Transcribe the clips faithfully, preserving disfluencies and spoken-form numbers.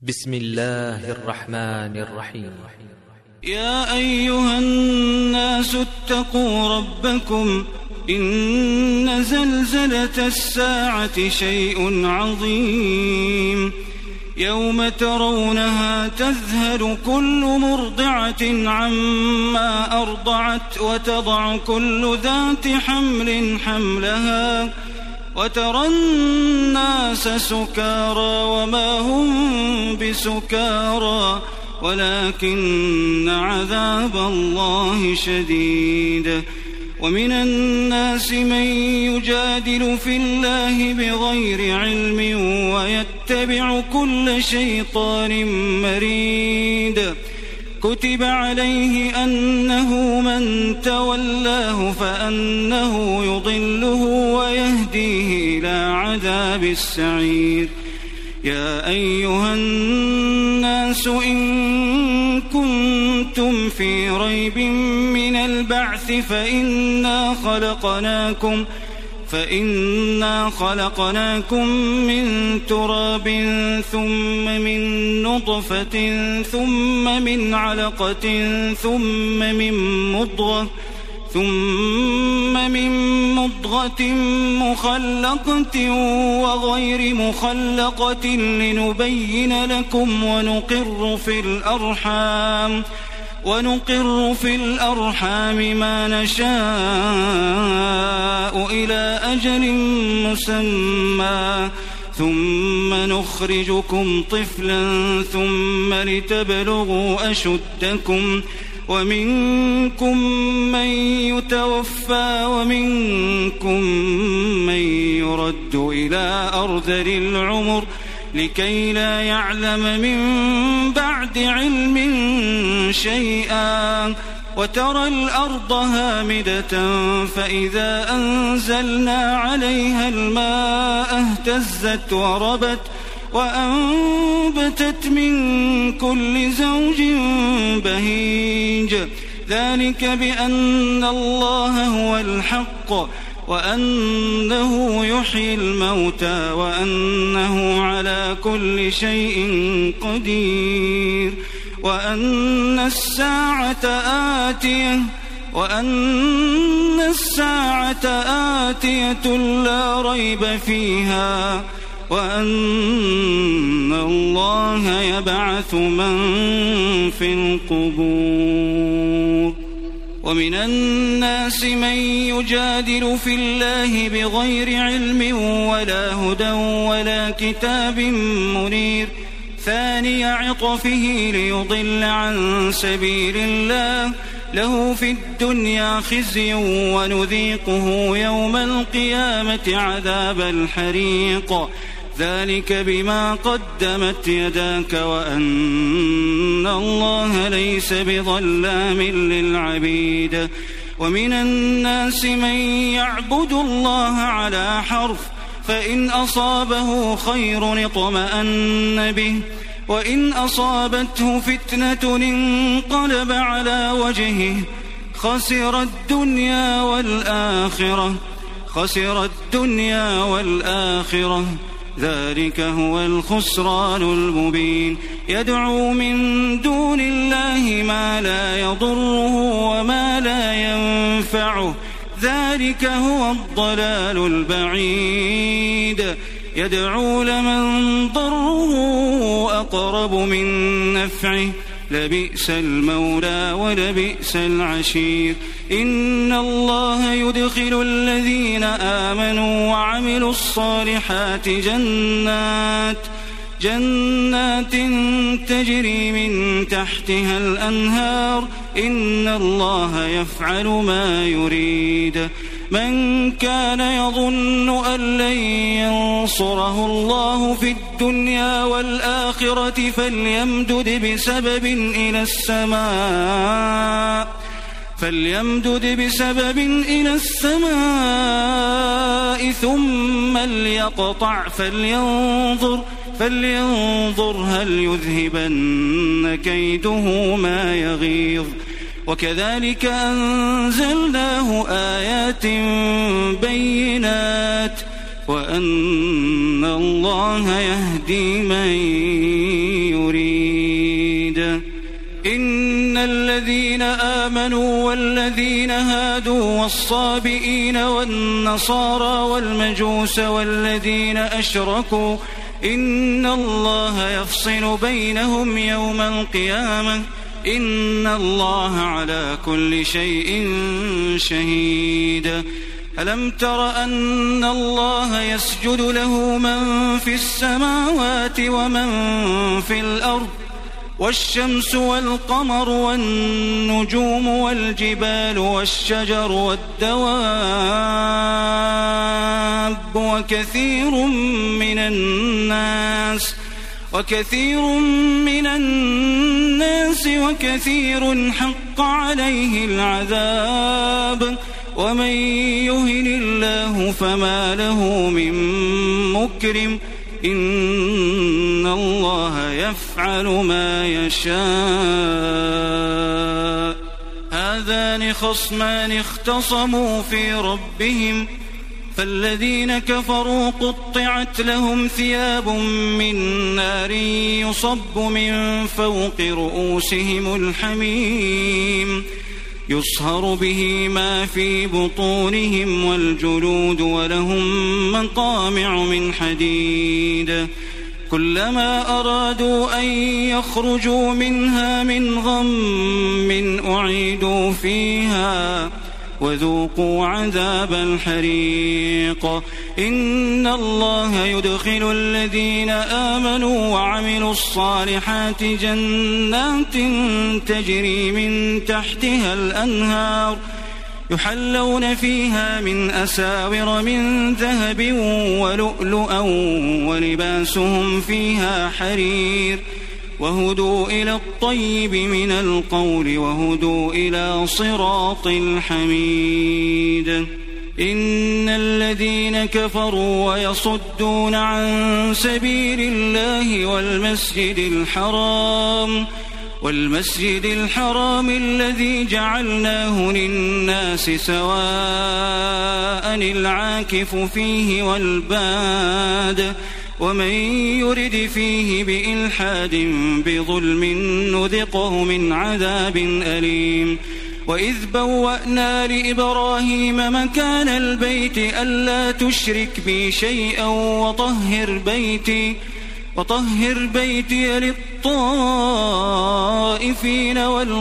بسم الله الرحمن الرحيم. يا أيها الناس اتقوا ربكم إن زلزلة الساعة شيء عظيم يوم ترونها تذهل كل مرضعة عما أرضعت وتضع كل ذات حمل حملها وترى الناس سكارى وما هم بسكارى ولكن عذاب الله شديد. ومن الناس من يجادل في الله بغير علم ويتبع كل شيطان مريد. كتب عليه أنه من تولاه فأنه يضله ويهديه إلى عذاب السعير. يا أيها الناس إن كنتم في ريب من البعث فإنا خلقناكم فإنا خلقناكم من تراب ثم من نطفة ثم من علقة ثم من مضغة ثم من مضغة مخلقة وغير مخلقة لنبين لكم ونقر في الأرحام ونقر في الأرحام ما نشاء إلى أجل مسمى ثم نخرجكم طفلا ثم لتبلغوا أشدكم ومنكم من يتوفى ومنكم من يرد إلى أرذل العمر لكي لا يعلم من بعد علم شيئا. وترى الأرض هامدة فإذا أنزلنا عليها الماء اهتزت وربت وأنبتت من كل زوج بهيج. ذلك بأن الله هو الحق وأنه يحيي الموتى وأنه على كل شيء قدير وأن الساعة آتية وأن الساعة آتية لا ريب فيها وأن الله يبعث من في القبور. ومن الناس من يجادل في الله بغير علم ولا هدى ولا كتاب منير ثاني عطفه ليضل عن سبيل الله له في الدنيا خزي ونذيقه يوم القيامة عذاب الحريق. ذلك بما قدمت يداك وأن الله ليس بظلام للعبيد. ومن الناس من يعبد الله على حرف فإن أصابه خير اطمأن به وإن أصابته فتنة انقلب على وجهه خسر الدنيا والآخرة خسر الدنيا والآخرة ذلك هو الخسران المبين. يدعو من دون الله ما لا يضره وما لا ينفعه ذلك هو الضلال البعيد. يدعو لمن ضره أقرب من نفعه لبئس المولى ولبئس العشير. إن الله يدخل الذين آمنوا وعملوا الصالحات جنات جنات تجري من تحتها الأنهار إن الله يفعل ما يريد. من كان يظن أن لن ينصره الله في الدنيا والآخرة فليمدد بسبب إلى السماء فليمدد بسبب إلى السماء ثم ليقطع فلينظر فلينظر هل يذهبن كيده ما يغيظ. وكذلك أنزلناه آيات بينات وأن الله يهدي من الذين آمنوا والذين هادوا والصابئين والنصارى والمجوس والذين أشركوا إن الله يفصل بينهم يوم القيامة إن الله على كل شيء شهيد. ألم تر أن الله يسجد له من في السماوات ومن في الأرض والشمس والقمر والنجوم والجبال والشجر والدواب وكثير من الناس وكثير من الناس وكثير حق عليه العذاب ومن يهن الله فما له من مكرم إن الله يفعل ما يشاء. هذان خصمان اختصموا في ربهم فالذين كفروا قطعت لهم ثياب من نار يصب من فوق رؤوسهم الحميم يصهر به ما في بطونهم والجلود ولهم مقامع من حديد كلما أرادوا أن يخرجوا منها من غم أعيدوا فيها وذوقوا عذاب الحريق. إن الله يدخل الذين آمنوا وعملوا الصالحات جنات تجري من تحتها الأنهار يحلون فيها من أساور من ذهب ولؤلؤا ولباسهم فيها حرير وهدوا إلى الطيب من القول وهدوا إلى صراط الحميد. إن الذين كفروا ويصدون عن سبيل الله والمسجد الحرام والمسجد الحرام الذي جعلناه للناس سواء العاكف فيه والباد ومن يرد فيه بإلحاد بظلم نذقه من عذاب أليم. وإذ بوأنا لإبراهيم مكان البيت ألا تشرك بي شيئا وطهر بيتي وطهر بيتي للطائفين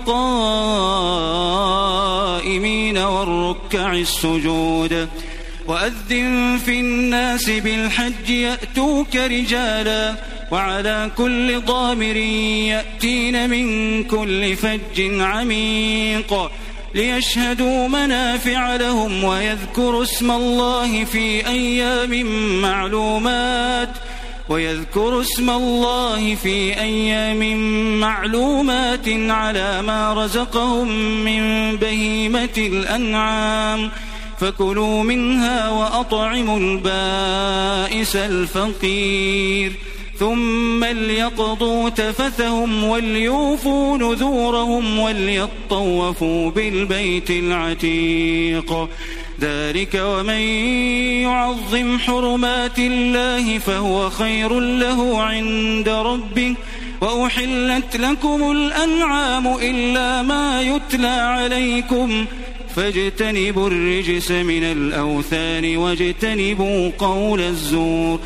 والقائمين والركع السجود وأذن في الناس بالحج يأتوك رجالا وعلى كل ضامر يأتين من كل فج عميق ليشهدوا منافع لهم ويذكروا اسم الله في أيام معلومات ويذكروا اسم الله في أيام معلومات على ما رزقهم من بهيمة الأنعام فكلوا منها وأطعموا البائس الفقير ثم ليقضوا تفثهم وليوفوا نذورهم وليطوفوا بالبيت العتيق ذلك ومن يعظم حرمات الله فهو خير له عند ربه وأحلت لكم الأنعام إلا ما يتلى عليكم فاجتنبوا الرجس من الأوثان واجتنبوا قول الزور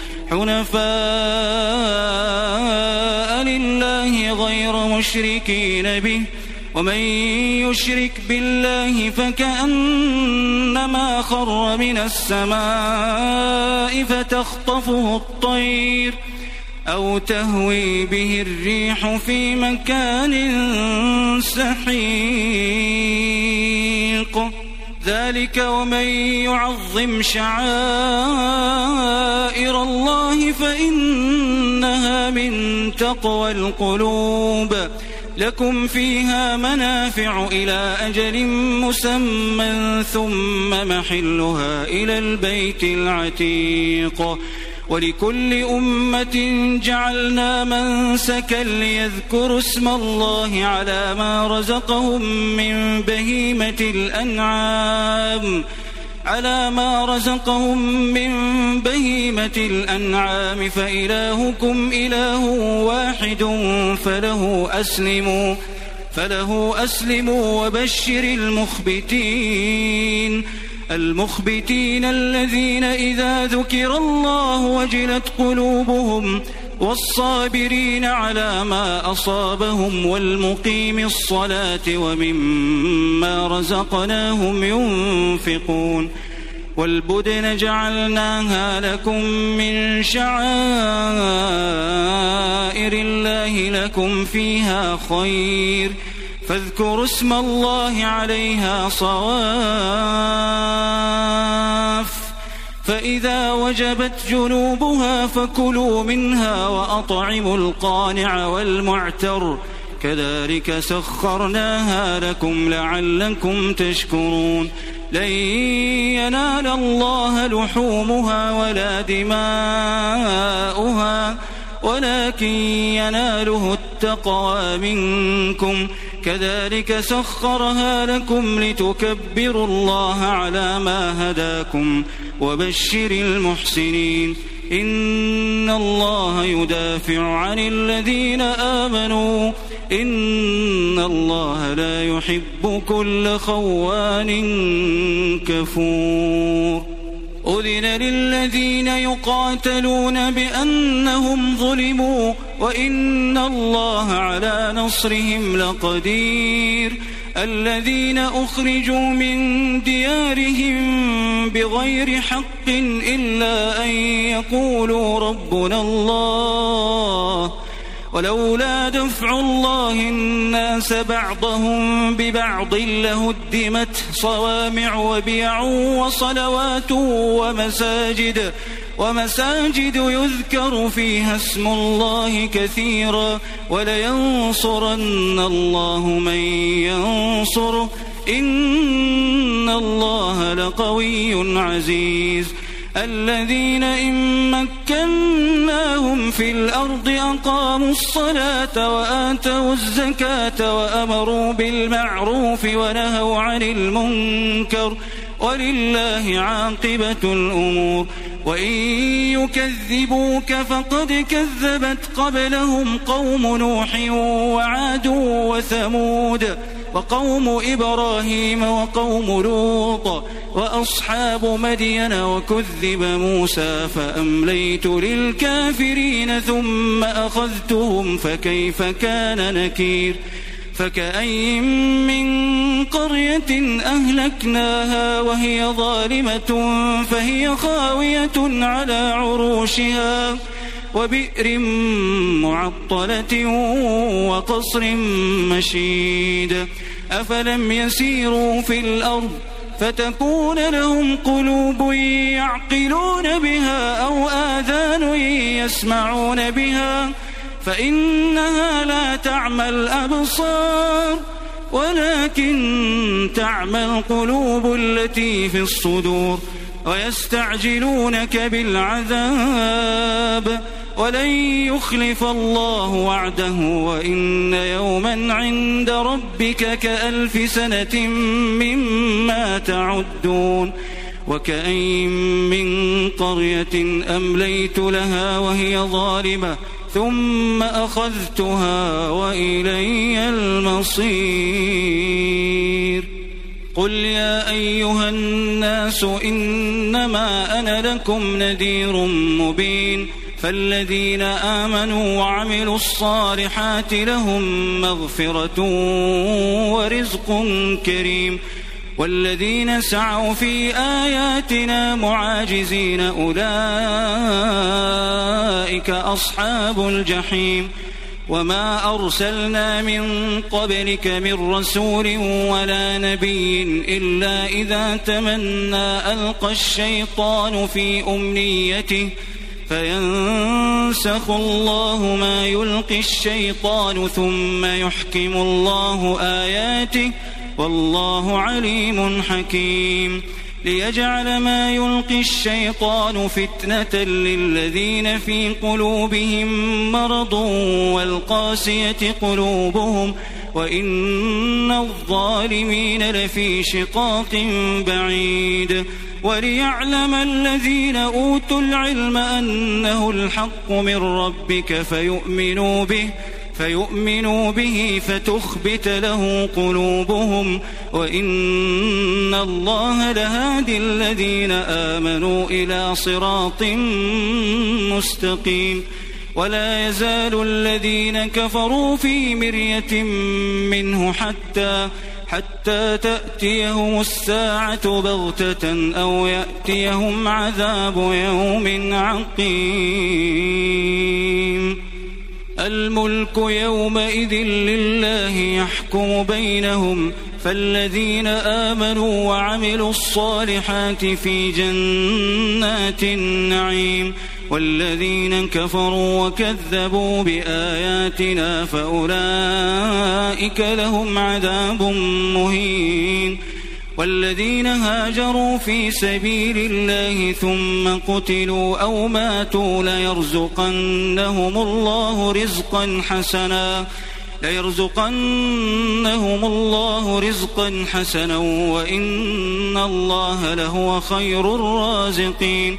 حنفاء لله غير مشركين به ومن يشرك بالله فكأنما خر من السماء فتخطفه الطير أو تهوي به الريح في مكان سحيق ذلك ومن يعظم شعائر الله فإنها من تقوى القلوب لكم فيها منافع إلى أجل مسمى ثم محلها إلى البيت العتيق ولكل أمة جعلنا منسكا ليذكروا اسم الله على ما رزقهم من بهيمة الأنعام على ما رزقهم من بهيمة الأنعام فإلهكم إله واحد فله أسلموا فله أسلموا وبشر المخبتين المخبتين الذين إذا ذكر الله وجلت قلوبهم والصابرين على ما أصابهم والمقيم الصلاة وممما رزقناهم ينفقون والبدن جعلناها لكم من شعائر الله لكم فيها خير فاذكروا اسم الله عليها صواف فإذا وجبت جنوبها فكلوا منها وأطعموا القانع والمعتر كذلك سخرناها لكم لعلكم تشكرون لن ينال الله لحومها ولا دماؤها ولكن يناله التقوى منكم كذلك سخرها لكم لتكبروا الله على ما هداكم وبشر المحسنين إن الله يدافع عن الذين آمنوا إن الله لا يحب كل خوان كفور أذن للذين يقاتلون بأنهم ظلموا وإن الله على نصرهم لقدير الذين أخرجوا من ديارهم بغير حق إلا أن يقولوا ربنا الله ولولا دفع الله الناس بعضهم ببعض لهدمت صوامع وبيع وصلوات ومساجد ومساجد يذكر فيها اسم الله كثيرا ولينصرن الله من ينصره إن الله لقوي عزيز الذين إن مكناهم في الأرض أقاموا الصلاة وآتوا الزكاة وأمروا بالمعروف ونهوا عن المنكر ولله عاقبة الأمور وإن يكذبوك فقد كذبت قبلهم قوم نوح وعاد وثمود وقوم إبراهيم وقوم لوط وأصحاب مدين وكذب موسى فأمليت للكافرين ثم أخذتهم فكيف كان نكير فكأي من قرية أهلكناها وهي ظالمة فهي خاوية على عروشها وبئر معطلة وقصر مشيد أفلم يسيروا في الأرض فتكون لهم قلوب يعقلون بها أو آذان يسمعون بها فإنها لا تعمى الأبصار ولكن تعمى القلوب التي في الصدور ويستعجلونك بالعذاب ولن يخلف الله وعده وإن يوما عند ربك كألف سنة مما تعدون وكأين من قرية أمليت لها وهي ظالمة ثم أخذتها وإلي المصير قل يا أيها الناس إنما أنا لكم نذير مبين فالذين آمنوا وعملوا الصالحات لهم مغفرة ورزق كريم والذين سعوا في آياتنا معاجزين أولئك أصحاب الجحيم وما أرسلنا من قبلك من رسول ولا نبي إلا إذا تمنى ألقى الشيطان في أمنيته فينسخ الله ما يلقي الشيطان ثم يحكم الله آياته والله عليم حكيم ليجعل ما يلقي الشيطان فتنة للذين في قلوبهم مرض والقاسية قلوبهم وإن الظالمين لفي شقاق بعيد وليعلم الذين أوتوا العلم أنه الحق من ربك فيؤمنوا به فيؤمنوا به فتخبت له قلوبهم وإن الله لهادي الذين آمنوا إلى صراط مستقيم. ولا يزال الذين كفروا في مرية منه حتى حتى تأتيهم الساعة بغتة أو يأتيهم عذاب يوم عقيم. الملك يومئذ لله يحكم بينهم فالذين آمنوا وعملوا الصالحات في جنات النعيم والذين كفروا وكذبوا بآياتنا فأولئك لهم عذاب مهين. والذين هاجروا في سبيل الله ثم قتلوا أو ماتوا ليرزقنهم الله رزقا حسنا ليرزقنهم الله رزقا حسنا وإن الله لهو خير الرازقين.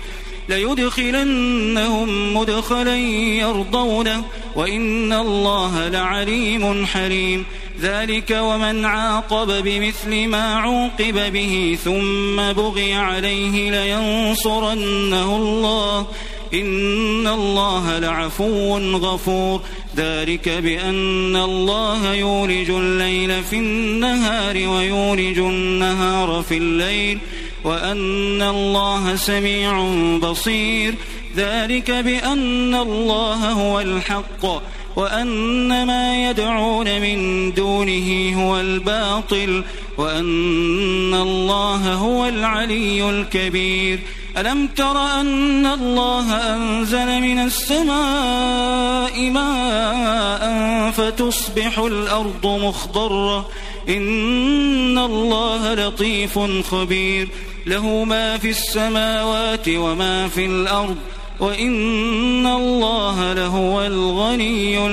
ليدخلنهم مدخلا يرضونه وإن الله لعليم حليم. ذلك ومن عاقب بمثل ما عوقب به ثم بغي عليه لينصرنه الله إن الله لعفو غفور. ذلك بأن الله يولج الليل في النهار ويولج النهار في الليل وأن الله سميع بصير. ذلك بأن الله هو الحق وأن ما يدعون من دونه هو الباطل وأن الله هو العلي الكبير. ألم تر أن الله أنزل من السماء ماء فتصبح الأرض مخضرة إن الله لطيف خبير. له ما في السماوات وما في الأرض وإن الله لهو الغني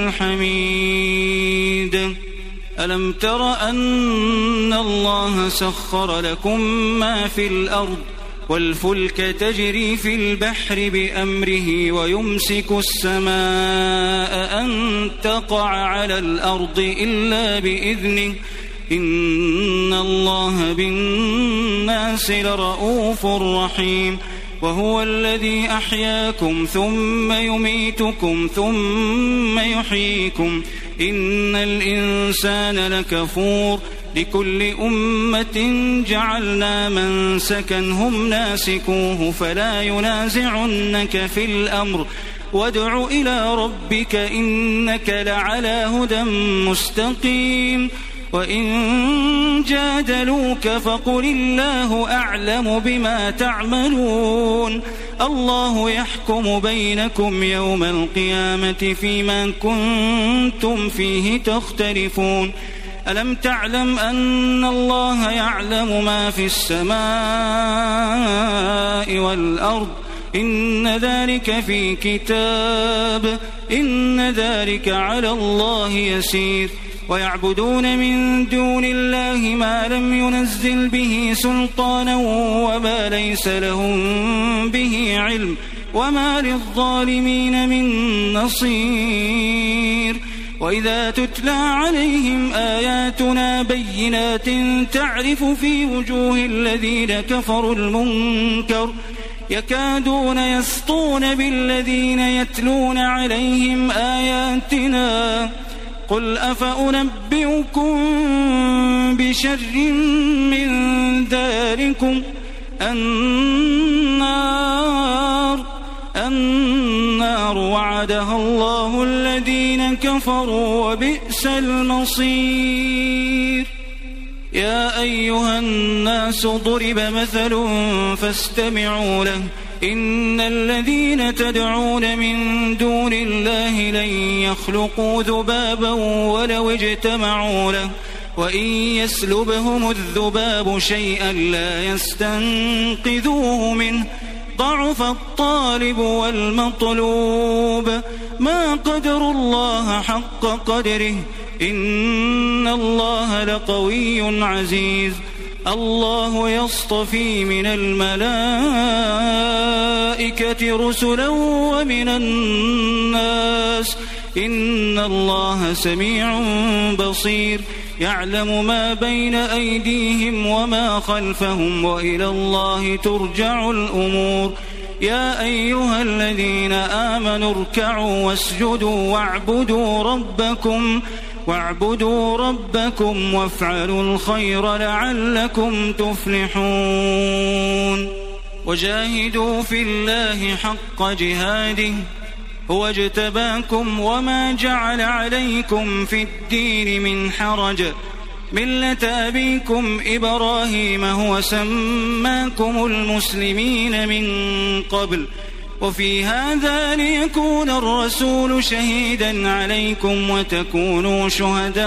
الحميد. ألم تر أن الله سخر لكم ما في الأرض والفلك تجري في البحر بأمره ويمسك السماء أن تقع على الأرض إلا بإذنه إن الله بالناس لرؤوف رحيم. وهو الذي أحياكم ثم يميتكم ثم يحييكم إن الإنسان لكفور. لكل أمة جعلنا منسكا هم ناسكوه فلا ينازعنك في الأمر وادع إلى ربك إنك لعلى هدى مستقيم. وإن جادلوك فقل الله أعلم بما تعملون. الله يحكم بينكم يوم القيامة فيما كنتم فيه تختلفون. ألم تعلم أن الله يعلم ما في السماء والأرض إن ذلك في كتاب إن ذلك على الله يسير. ويعبدون من دون الله ما لم ينزل به سلطانا وما ليس لهم به علم وما للظالمين من نصير. وإذا تتلى عليهم آياتنا بينات تعرف في وجوه الذين كفروا المنكر يكادون يسطون بالذين يتلون عليهم آياتنا. قل أفأنبئكم بشر من ذلكم النار النار وعدها الله الذين كفروا وبئس المصير. يا أيها الناس ضرب مثل فاستمعوا له إن الذين تدعون من دون الله لن يخلقوا ذبابا ولو اجتمعوا له وإن يسلبهم الذباب شيئا لا يستنقذوه منه ضعف الطالب والمطلوب. ما قدروا الله حق قدره إن الله لقوي عزيز. الله يصطفي من الملائكة رسلا ومن الناس إن الله سميع بصير يعلم ما بين أيديهم وما خلفهم وإلى الله ترجع الأمور يا أيها الذين آمنوا اركعوا واسجدوا واعبدوا ربكم واعبدوا ربكم وافعلوا الخير لعلكم تفلحون وجاهدوا في الله حق جهاده هو اجتباكم وما جعل عليكم في الدين من حرج ملة أبيكم إبراهيم هو سماكم المسلمين من قبل وفي هذا ليكون الرسول شهيدا عليكم وتكونوا شهداء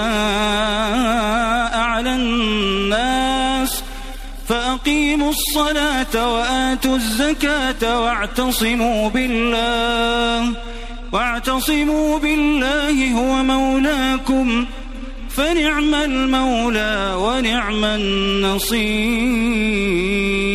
على الناس فأقيموا الصلاة وآتوا الزكاة واعتصموا بالله واعتصموا بالله هو مولاكم فنعم المولى ونعم النصير.